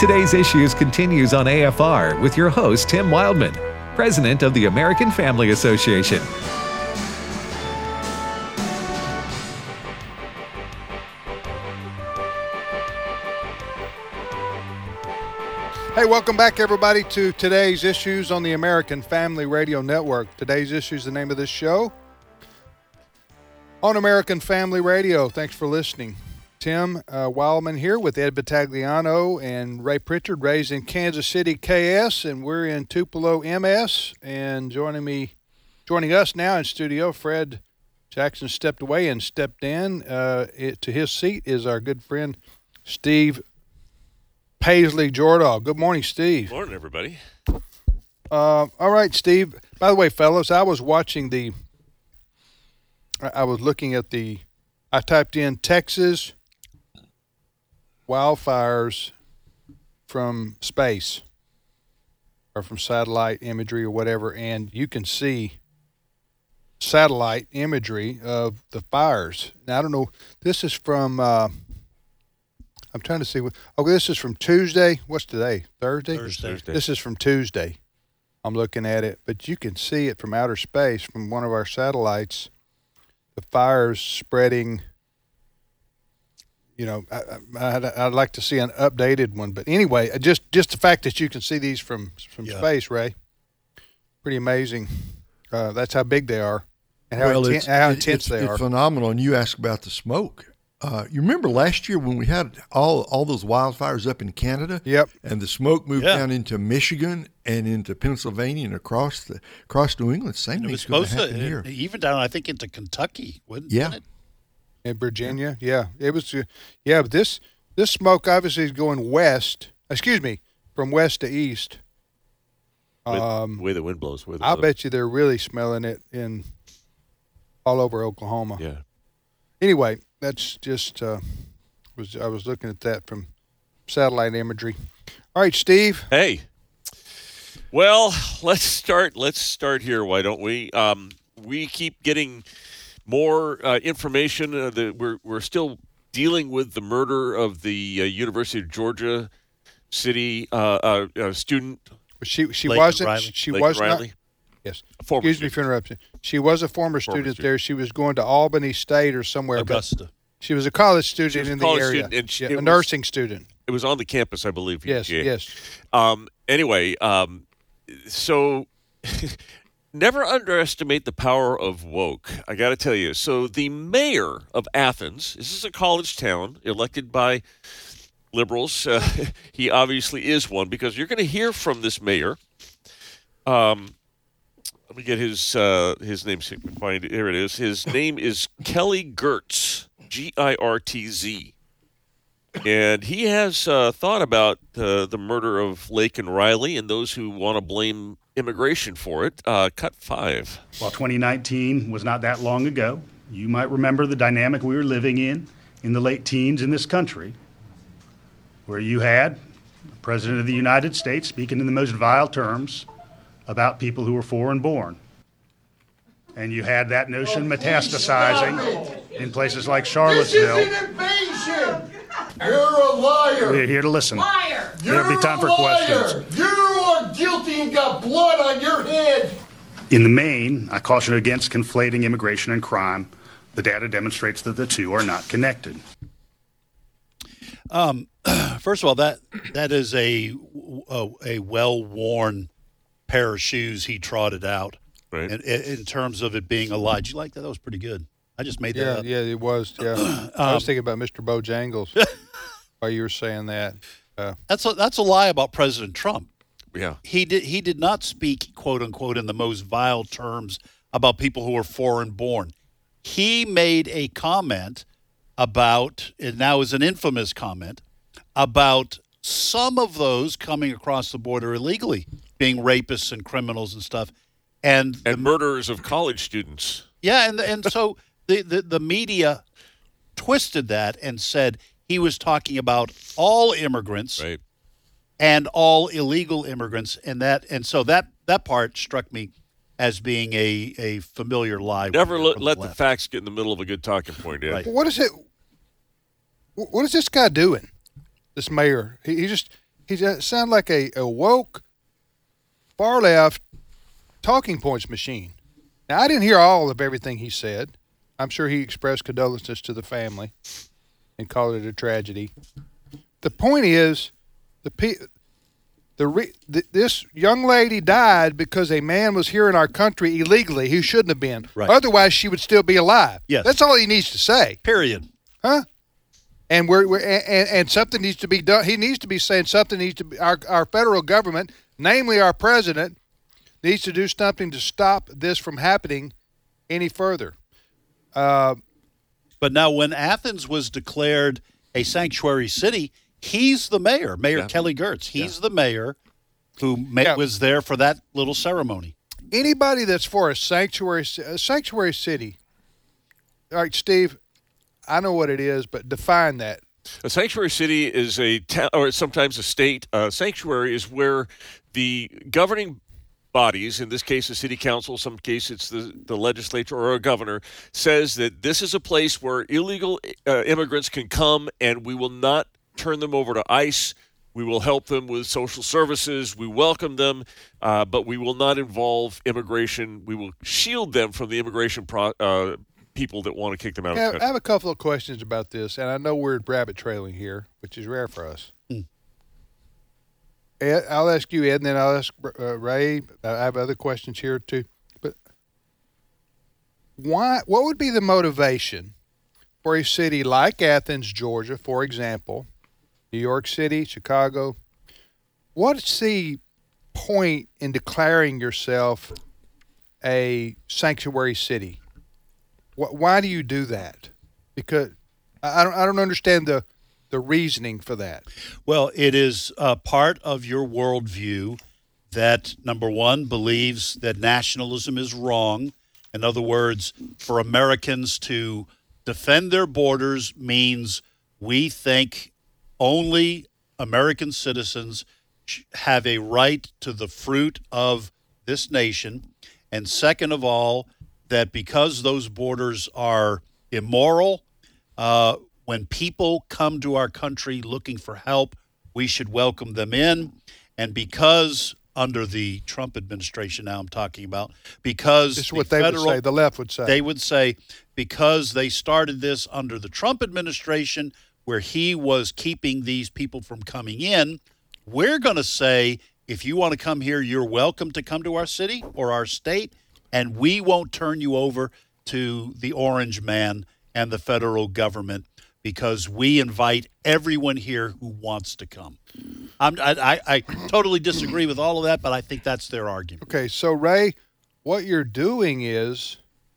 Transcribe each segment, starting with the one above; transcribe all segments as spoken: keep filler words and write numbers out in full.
Today's Issues continues on A F R with your host, Tim Wildman, president of the American Family Association. Hey, welcome back, everybody, to Today's Issues on the American Family Radio Network. Today's Issues is the name of this show on American Family Radio. Thanks for listening. Tim uh, Wildman here with Ed Battagliano and Ray Pritchard, raised in Kansas City, K S, and we're in Tupelo, M S. And joining me, joining us now in studio, Fred Jackson stepped away and stepped in. Uh, it, to his seat is our good friend Steve Paisley Jordahl. Good morning, Steve. Morning, everybody. Uh, all right, Steve. By the way, fellas, I was watching the. I was looking at the. I typed in Texas wildfires from space or from satellite imagery or whatever, and you can see satellite imagery of the fires. Now, I don't know. This is from. Uh, I'm trying to see what. Oh, this is from Tuesday. What's today? Thursday? Thursday. This is from Tuesday. I'm looking at it, but you can see it from outer space from one of our satellites. The fires spreading. You know, I, I, I'd, I'd like to see an updated one, but anyway, just just the fact that you can see these from from yeah. space, Ray, pretty amazing. Uh, that's how big they are, and how, well, inten- how it, intense it's, they it's are. It's phenomenal. And you asked about the smoke. Uh, you remember last year when we had all all those wildfires up in Canada? Yep. And the smoke moved yeah. down into Michigan and into Pennsylvania and across the across New England. Same thing's going to happen here. Even down, I think, into Kentucky, wouldn't yeah. it? In Virginia, yeah, it was. Uh, yeah, but this this smoke obviously is going west. Excuse me, from west to east. Um, the way the wind blows. The I'll bet you they're really smelling it in all over Oklahoma. Yeah. Anyway, that's just uh, was I was looking at that from satellite imagery. All right, Steve. Hey. Well, let's start. Let's start here. Why don't we? Um, we keep getting more uh, information. Uh, that we're we're still dealing with the murder of the uh, University of Georgia City uh, uh, uh, student. She she Laken wasn't. Riley. She Laken was Riley. not. Yes. Former Excuse me for interrupting. She was a former, Former student, student there. She was going to Albany State or somewhere. Augusta. But she was a college student was a in college the area. student, and she- Yeah, it a was- nursing student. It was on the campus, I believe. Yes. Yeah. Yes. Um, anyway, um, so never underestimate the power of woke. I got to tell you. So the mayor of Athens, this is a college town elected by liberals. Uh, he obviously is one because you're going to hear from this mayor. Um, let me get his uh, his name so you can find it. Here it is. His name is Kelly Girtz, G I R T Z. And he has uh, thought about uh, the murder of Laken Riley and those who want to blame immigration for it. Uh, cut five. While twenty nineteen was not that long ago, you might remember the dynamic we were living in in the late teens in this country, where you had the President of the United States speaking in the most vile terms about people who were foreign born. And you had that notion metastasizing in places like Charlottesville. This is an invasion! You're a liar! We're here to listen. Liar! There'll be time for You're a liar! questions. You are guilty and got blood on your head! In the main, I caution against conflating immigration and crime. The data demonstrates that the two are not connected. Um, first of all, that that is a a, a well-worn pair of shoes he trotted out. Right. In, in terms of it being a lie. Did you like that? That was pretty good. I just made that Yeah. up. Yeah. It was. Yeah. I was thinking about Mister Bojangles while you were saying that. Uh, That's a, that's a lie about President Trump. Yeah. He did he did not speak, quote unquote, in the most vile terms about people who are foreign born. He made a comment about, and now is an infamous comment, about some of those coming across the border illegally, being rapists and criminals and stuff. And, And the, murderers of college students. yeah, and and so the, the, the media twisted that and said he was talking about all immigrants Right. and all illegal immigrants, and that and so that that part struck me as being a, a familiar lie. Never from let, the let the left. facts get in the middle of a good talking point, Ed. Right. what is it? What is this guy doing? This mayor? He, he just He sounded like a, a woke, far left talking points machine. Now, I didn't hear all of everything he said. I'm sure he expressed condolences to the family and called it a tragedy. The point is, the the, re, the this young lady died because a man was here in our country illegally who shouldn't have been. Right. Otherwise, she would still be alive. Yes. That's all he needs to say. Period. Huh? And we're, we're and, and something needs to be done. He needs to be saying something needs to be. Our our federal government, namely our president, needs to do something to stop this from happening any further. Uh, but now, when Athens was declared a sanctuary city, he's the mayor, Mayor Yeah. Kelly Gertz. He's Yeah. the mayor who ma- Yeah. was there for that little ceremony. Anybody that's for a sanctuary a sanctuary city. All right, Steve, I know what it is, but define that. A sanctuary city is a town, or sometimes a state. Uh, sanctuary is where the governing bodies, in this case the city council, some case it's the, the legislature or a governor, says that this is a place where illegal uh, immigrants can come and we will not turn them over to ICE. We will help them with social services. We welcome them, uh, but we will not involve immigration. We will shield them from the immigration pro- uh, people that want to kick them out I of the have, I country. have a couple of questions about this, and I know we're rabbit trailing here, which is rare for us. Hmm. Ed, I'll ask you, Ed, and then I'll ask uh, Ray. I have other questions here too. But why? What would be the motivation for a city like Athens, Georgia, for example, New York City, Chicago? What's the point in declaring yourself a sanctuary city? Wh- Why do you do that? Because I I don't. I don't understand the the reasoning for that. Well, it is uh, part of your worldview that, number one, believes that nationalism is wrong. In other words, for Americans to defend their borders means we think only American citizens sh- have a right to the fruit of this nation. And second of all, that because those borders are immoral, uh, when people come to our country looking for help, we should welcome them in. And because under the Trump administration now I'm talking about, because This is the what they federal, would say. The left would say. they would say because they started this under the Trump administration where he was keeping these people from coming in, we're going to say, if you want to come here, you're welcome to come to our city or our state, and we won't turn you over to the orange man and the federal government because we invite everyone here who wants to come. I'm, I, I, I totally disagree with all of that, but I think that's their argument. Okay, so Ray, what you're doing is,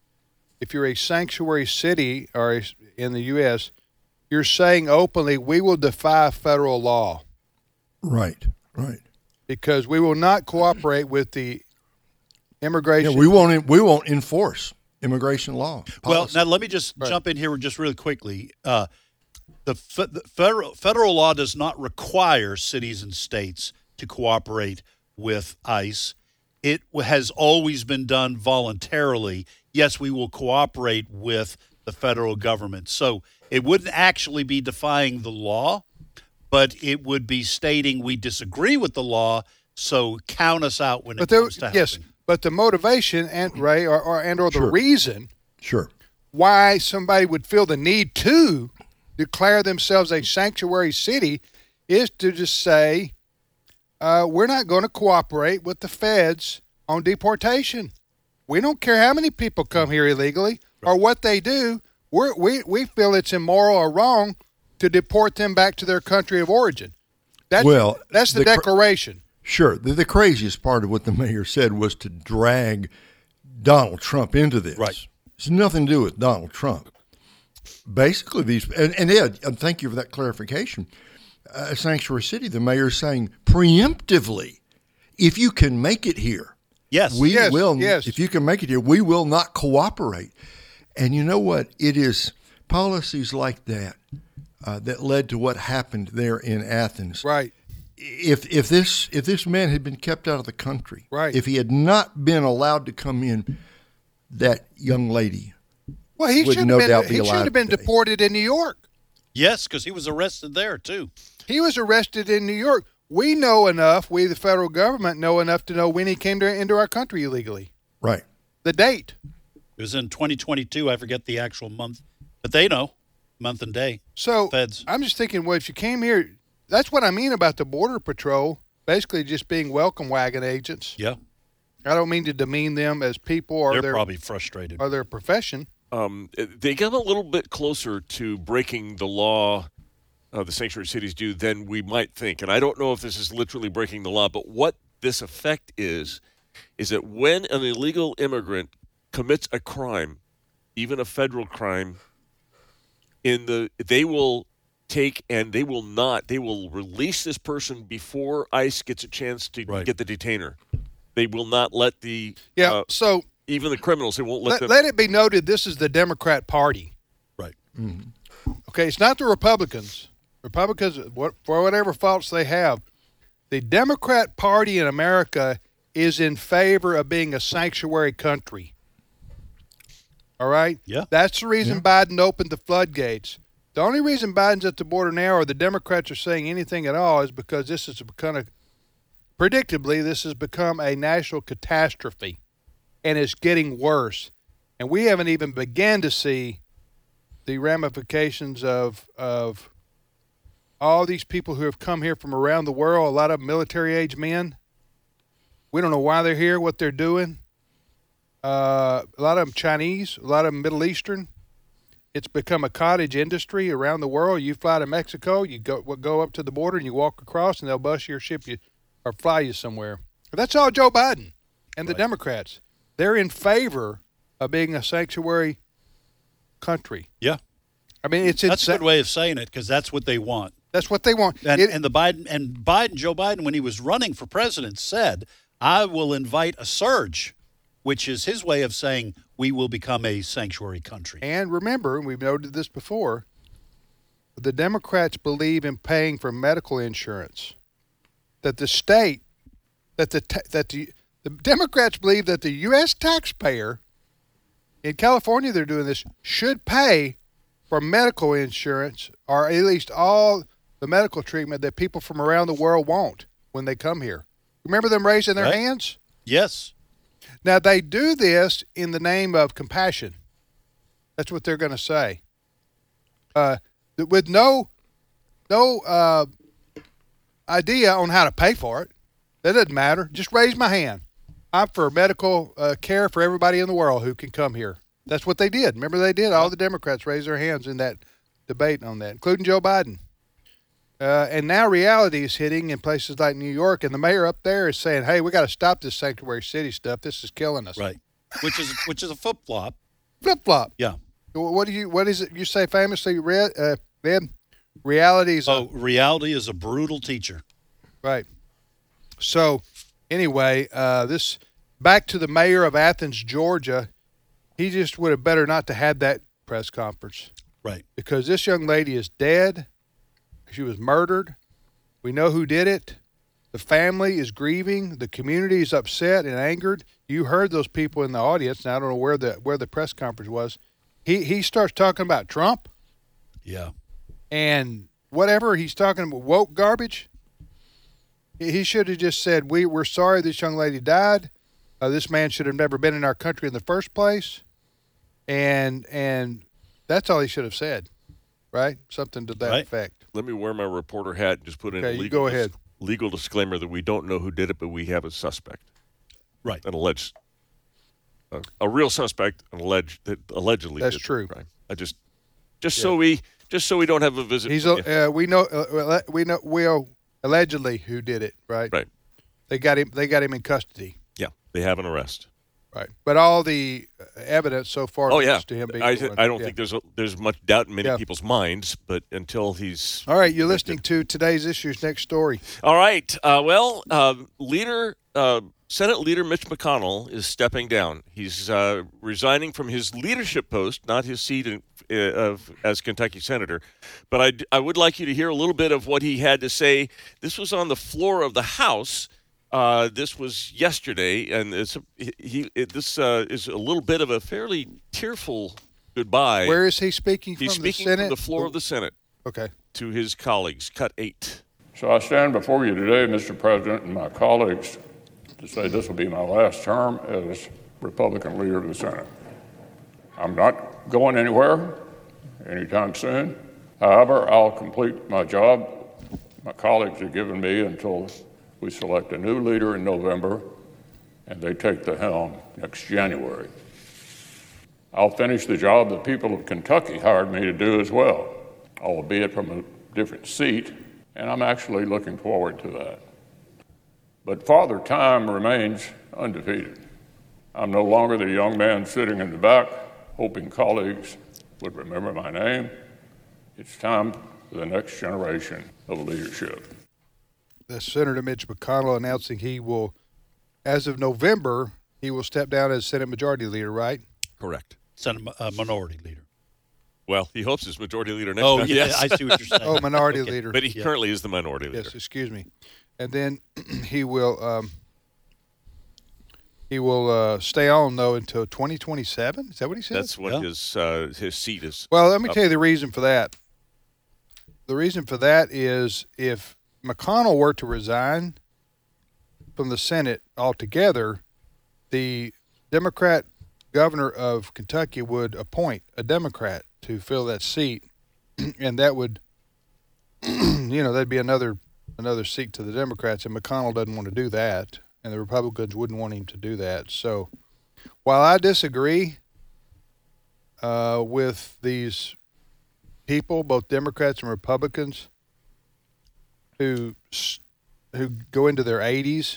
if you're a sanctuary city or a, in the U S, you're saying openly, we will defy federal law Right, right. because we will not cooperate with the immigration. Yeah, we won't. We won't enforce immigration law. Well, policy. now let me just Right. jump in here just really quickly. Uh, the, fe- the federal federal law does not require cities and states to cooperate with ICE. It w- has always been done voluntarily. Yes, we will cooperate with the federal government. So it wouldn't actually be defying the law, but it would be stating we disagree with the law. So count us out when but it there, comes to yes, helping. but the motivation and Ray or, or and or the Sure. reason Sure. why somebody would feel the need to declare themselves a sanctuary city is to just say, uh, we're not going to cooperate with the feds on deportation. We don't care how many people come here illegally or what they do. We're, we we feel it's immoral or wrong to deport them back to their country of origin. That's, Well, that's the, the cr- declaration. Sure. The, the craziest part of what the mayor said was to drag Donald Trump into this. Right. It's nothing to do with Donald Trump. Basically, these and, and Ed, and thank you for that clarification. Uh, Sanctuary City, the mayor is saying preemptively, if you can make it here, Yes. we Yes, will. yes. If you can make it here, we will not cooperate. And you know what? It is policies like that uh, that led to what happened there in Athens. Right. If if this if this man had been kept out of the country, Right. if he had not been allowed to come in, that young lady Well, he would should no have doubt been, be he should alive have been today. deported in New York. Yes, because he was arrested there too. He was arrested in New York. we know enough, we the federal government know enough to know when he came to, into our country illegally. Right. The date. It was in twenty twenty-two. I forget the actual month, but they know month and day. So Feds. I'm just thinking, well, if you came here, that's what I mean about the Border Patrol, basically just being welcome wagon agents. Yeah. I don't mean to demean them as people or They're their probably frustrated. or their profession. Um, they come a little bit closer to breaking the law, uh, the sanctuary cities do, than we might think. And I don't know if this is literally breaking the law, but what this effect is, is that when an illegal immigrant commits a crime, even a federal crime, in the they will take and they will not, they will release this person before ICE gets a chance to Right. get the detainer. They will not let the Yeah. uh, so even the criminals. They won't let, let, them. let it be noted, this is the Democrat Party. Right. Okay, it's not the Republicans. Republicans, what, for whatever faults they have, the Democrat Party in America is in favor of being a sanctuary country. All right? Yeah. That's the reason Biden opened the floodgates. The only reason Biden's at the border now, or the Democrats are saying anything at all, is because this has become a, predictably, this has become a national catastrophe, and it's getting worse. And we haven't even begun to see the ramifications of of all these people who have come here from around the world, a lot of military-age men. We don't know why they're here, what they're doing. Uh, a lot of them Chinese, a lot of them Middle Eastern. It's become a cottage industry around the world. You fly to Mexico, you go go up to the border, and you walk across, and they'll bus your ship you or fly you somewhere. But that's all Joe Biden and the Right. Democrats. They're in favor of being a sanctuary country. Yeah. I mean, it's That's a insane. good way of saying it because that's what they want. That's what they want. And, It- and the Biden and Biden, Joe Biden, when he was running for president, said, "I will invite a surge," which is his way of saying we will become a sanctuary country. And remember, we've noted this before, the Democrats believe in paying for medical insurance. That the state, that the ta- that the the Democrats believe that the U S taxpayer in California, they're doing this, should pay for medical insurance, or at least all the medical treatment that people from around the world want when they come here. Remember them raising their Right. hands? Yes. Now, they do this in the name of compassion. That's what they're going to say. Uh, th- with no no uh, idea on how to pay for it. That doesn't matter. Just raise my hand. I'm for medical uh, care for everybody in the world who can come here. That's what they did. Remember they did? All the Democrats raised their hands in that debate on that, including Joe Biden. Uh, and now reality is hitting in places like New York, and the mayor up there is saying, hey, we got to stop this sanctuary city stuff. This is killing us. Right. Which is which is a flip flop. Flip-flop. Yeah. What do you? What is it you say famously, Red? Uh, Red? Reality is Oh, reality is a brutal teacher. right. So, anyway, uh, this back to the mayor of Athens, Georgia. He just would have better not to had that press conference Right. because this young lady is dead. She was murdered. We know who did it. The family is grieving. The community is upset and angered. You heard those people in the audience. Now I don't know where the where the press conference was. He he starts talking about Trump Yeah. and whatever he's talking about, woke garbage. He he should have just said, "We we're sorry this young lady died. Uh, this man should have never been in our country in the first place," and and that's all he should have said, right? Something to that Right. effect. Let me wear my reporter hat and just put in Okay, a you legal, go ahead. legal disclaimer that we don't know who did it, but we have a suspect, Right. an alleged, uh, a real suspect, an alleged that allegedly. That's did the true. crime. I just, just so we, just so we don't have a visit. He's from you. a, uh, we know uh, we know we know allegedly who did it, right? Right. They got him. They got him in custody, Yeah, they have an arrest. right? But all the uh, evidence so far Oh leads yeah, to him being. I, the th- one. I don't Yeah. think there's a, there's much doubt in many Yeah. people's minds, but until he's All right, you're listening to today's issues. Next story. All right. Uh, well, uh, leader uh, Senate Leader Mitch McConnell is stepping down. He's uh, resigning from his leadership post, not his seat in, uh, of, as Kentucky Senator. But I, I would like you to hear a little bit of what he had to say. This was on the floor of the House. Uh, this was yesterday, and it's, he, it, this uh, is a little bit of a fairly tearful goodbye. Where is he speaking He's from? speaking the Senate? from the floor of the Senate Okay. to his colleagues. Cut eight. So I stand before you today, Mister President, and my colleagues to say this will be my last term as Republican leader of the Senate. I'm not going anywhere anytime soon. However, I'll complete my job my colleagues have given me until we select a new leader in November and they take the helm next January. I'll finish the job the people of Kentucky hired me to do as well, albeit from a different seat, and I'm actually looking forward to that. But Father Time remains undefeated. I'm no longer the young man sitting in the back, hoping colleagues would remember my name. It's time for the next generation of leadership. That's Senator Mitch McConnell announcing he will, as of November, he will step down as Senate Majority Leader, right? Correct. Senate uh, Minority Leader. Well, he hopes he's Majority Leader next oh, time. yeah, Yes. I see what you're saying. Oh, Minority Okay. Leader. But he Yeah. currently is the Minority Leader. Yes, excuse me. And then he will um, he will uh, stay on, though, until twenty twenty-seven? Is that what he said? That's what Yeah. his uh, his seat is. Well, let me up. tell you the reason for that. The reason for that is if McConnell were to resign from the Senate altogether, the Democrat governor of Kentucky would appoint a Democrat to fill that seat, and that would, you know, that'd be another another seat to the Democrats, and McConnell doesn't want to do that, and the Republicans wouldn't want him to do that. So while I disagree uh, with these people, both Democrats and Republicans, who who go into their eighties,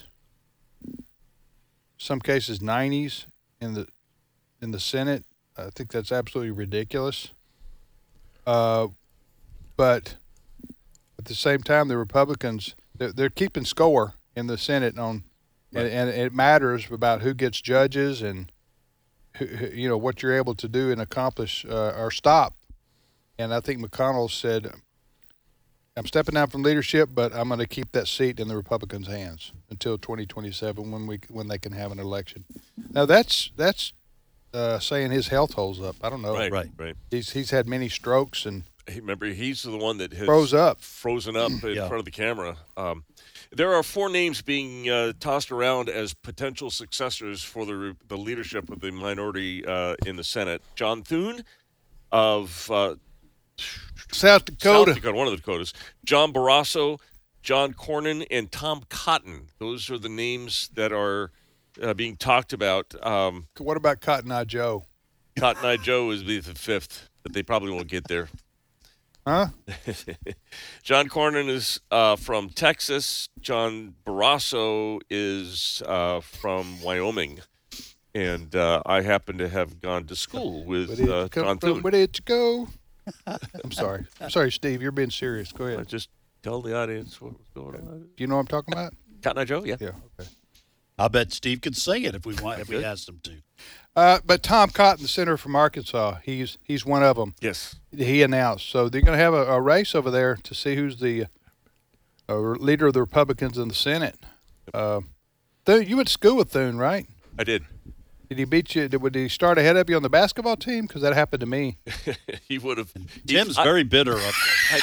some cases nineties in the in the Senate, I think that's absolutely ridiculous. Uh, but at the same time, the Republicans they're, they're keeping score in the Senate on, right. and, and it matters about who gets judges and who, who, you know what you're able to do and accomplish uh, or stop. And I think McConnell said, I'm stepping down from leadership, but I'm going to keep that seat in the Republicans' hands until twenty twenty-seven when we when they can have an election. Now, that's that's uh, saying his health holds up. I don't know. Right, Right. right. He's he's had many strokes and Hey, remember, he's the one that has Froze up. frozen up in Yeah. front of the camera. Um, there are four names being uh, tossed around as potential successors for the the leadership of the minority uh, in the Senate. John Thune of uh, South Dakota. South Dakota, one of the Dakotas. John Barrasso, John Cornyn, and Tom Cotton. Those are the names that are uh, being talked about. Um, What about Cotton Eye Joe? Cotton Eye Joe is the fifth, but they probably won't get there. Huh? John Cornyn is uh, from Texas. John Barrasso is uh, from Wyoming. And uh, I happen to have gone to school Where with did uh, you come John from? Thune. Where did you go? I'm sorry. I'm sorry, Steve. You're being serious. Go I ahead. just tell the audience what was going on. Do you know what I'm talking about? Cotton Eye Joe, yeah. Yeah. Okay. I bet Steve could sing it if we want, if we Good. asked him to. Uh, but Tom Cotton, the senator from Arkansas, he's he's one of them. Yes. He announced. So they're going to have a, a race over there to see who's the uh, leader of the Republicans in the Senate. Uh, Thune, you went to school with Thune, right? I did. Did he beat you? Did, would he start ahead of you on the basketball team? Because that happened to me. He would have. Tim's I- very bitter. Up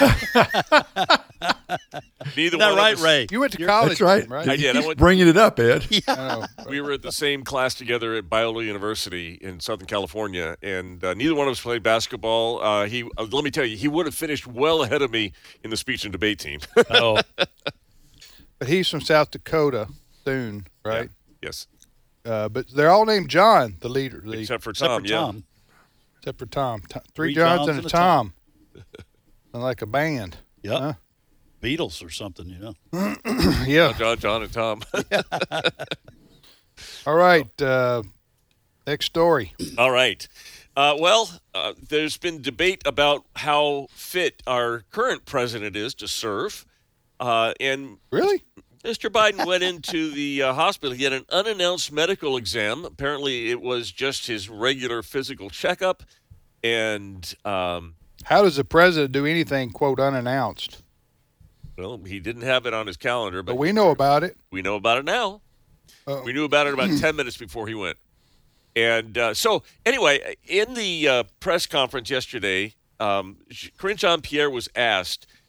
Neither Isn't that one right, of us, Ray? You went to college, That's right. with him, right? I did. I Keep went- bringing it up, Ed. I know. We were at the same class together at Biola University in Southern California, and uh, neither one of us played basketball. Uh, he, uh, let me tell you, he would have finished well ahead of me in the speech and debate team. Oh, But he's from South Dakota, Thune, right? Yes, Uh, but they're all named John, the leader, the, except, except for except Tom. for yeah, Tom. for Tom. Tom Three three, Johns, Johns and a and a Tom. Sound like a band. Yep. Huh? Beatles or something, you know. Yeah. John, John, and Tom. All right. Uh, next story. All right. Uh, well, uh, there's been debate about how fit our current president is to serve, uh, and Really? Mister Biden went into the uh, hospital. He had an unannounced medical exam. Apparently, it was just his regular physical checkup. And, um, How does the president do anything, quote, unannounced? well, he didn't have it on his calendar, but But we know about it. we know about it now. Uh, We knew about it about ten minutes before he went. And uh, so, anyway, in the uh, press conference yesterday, um, Karine Jean-Pierre was asked,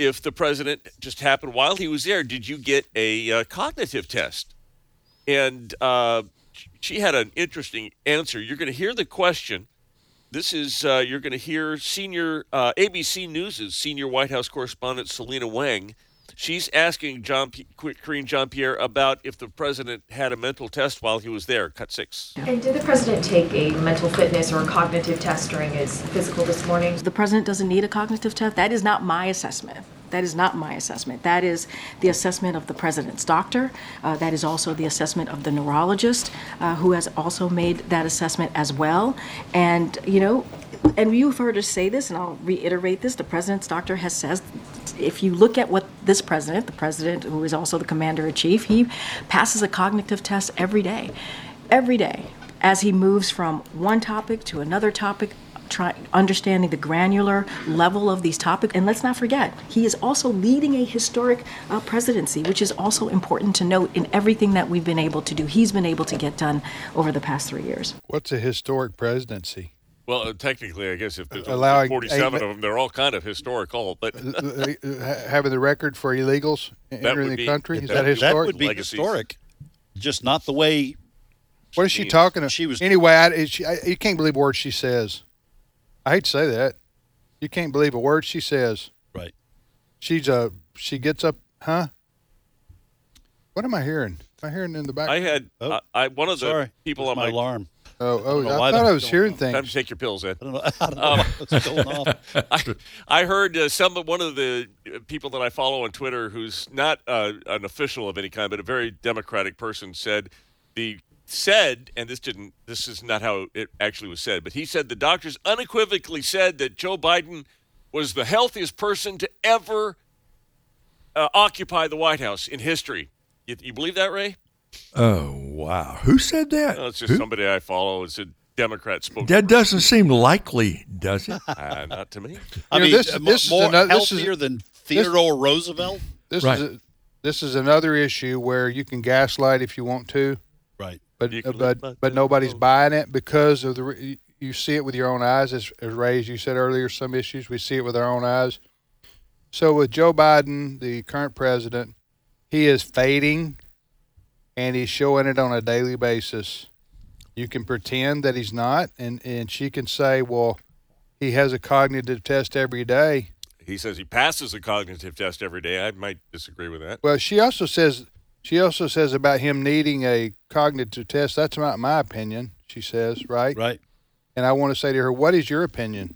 if the president just happened while he was there, did you get a uh, cognitive test? And uh, she had an interesting answer. You're going to hear the question. This is, uh, you're going to hear senior uh, A B C News' senior White House correspondent Selena Wang. She's asking John P- Karine Jean-Pierre about if the president had a mental test while he was there. Cut six. And did the president take a mental fitness or a cognitive test during his physical this morning? The president doesn't need a cognitive test. That is not my assessment. That is not my assessment. That is the assessment of the president's doctor. Uh, that is also the assessment of the neurologist, uh, who has also made that assessment as well. And, you know, and you've heard us say this, and I'll reiterate this, the president's doctor has said, if you look at what this president, the president who is also the commander-in-chief, he passes a cognitive test every day, every day, as he moves from one topic to another topic, Try, understanding the granular level of these topics. And let's not forget, he is also leading a historic uh, presidency, which is also important to note in everything that we've been able to do. He's been able to get done over the past three years. What's a historic presidency? Well, uh, technically, I guess if there's Allowing forty-seven a, of them, they're all kind of historical. But having the record for illegals entering the be, country, is that, that historic? That would be Legacies. historic, just not the way. What is she talking about? She was anyway. I, she, I, you can't believe a word she says. I hate to say that. You can't believe a word she says. Right. She's a. She gets up, huh? What am I hearing? Am I hearing in the back? I had Oh, I, I one of the sorry. people That's on my my alarm. Oh, oh! know I why thought that I was was hearing Time to things. take your pills, Ed. I don't know, I don't know Um, what's going on. I, I heard uh, some one of the people that I follow on Twitter, who's not uh, an official of any kind, but a very democratic person, said the said, and this didn't. This is not how it actually was said, but he said the doctors unequivocally said that Joe Biden was the healthiest person to ever uh, occupy the White House in history. You, you believe that, Ray? Oh, wow. Who said that? No, it's just Who? somebody I follow. It's a Democrat spokesperson. That doesn't seem likely, does it? Uh, not to me. I You know, mean, this- uh, this is more another- this is- healthier than Theodore Roosevelt. This Right. is a, this is another issue where you can gaslight if you want to, Right. but You can but let but nobody's buying it because of the re- you see it with your own eyes. As, as Ray, as you said earlier, some issues we see it with our own eyes. So with Joe Biden, the current president, he is fading, and he's showing it on a daily basis. You can pretend that he's not, and, and she can say, well, he has a cognitive test every day. He says he passes a cognitive test every day. I might disagree with that. Well, she also says she also says about him needing a cognitive test. That's not my opinion, she says, right? Right. And I want to say to her, what is your opinion?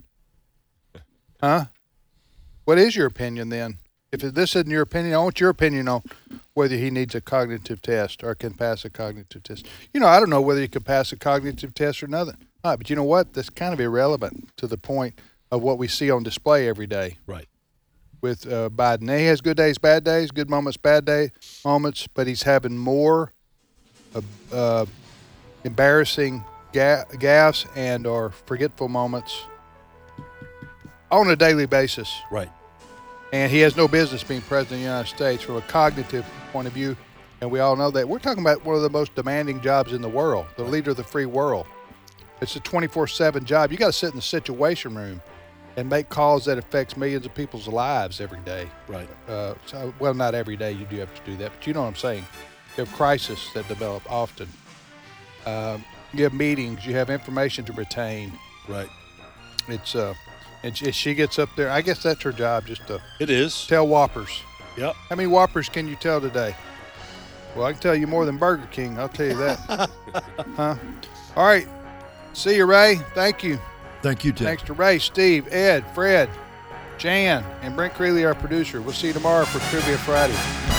Huh? What is your opinion then? If this isn't your opinion, I want your opinion on whether he needs a cognitive test or can pass a cognitive test. You know, I don't know whether he could pass a cognitive test or nothing. All right, but you know what? That's kind of irrelevant to the point of what we see on display every day Right. with uh, Biden. He has good days, bad days, good moments, bad day moments, but he's having more uh, uh, embarrassing ga- gaffes and or forgetful moments on a daily basis. Right. And he has no business being president of the United States from a cognitive point of view. And we all know that. We're talking about one of the most demanding jobs in the world, the leader of the free world. It's a twenty-four seven job. You got to sit in the situation room and make calls that affects millions of people's lives every day. Right. Uh, so, well, not every day you do have to do that, but you know what I'm saying. You have crises that develop often. Um, you have meetings. You have information to retain. Right. It's uh, and she, she gets up there. I guess that's her job, just to It is. tell whoppers. Yep. How many whoppers can you tell today? Well, I can tell you more than Burger King. I'll tell you that. Huh? All right. See you, Ray. Thank you. Thank you, Tim. Thanks to Ray, Steve, Ed, Fred, Jan, and Brent Creeley, our producer. We'll see you tomorrow for Trivia Friday.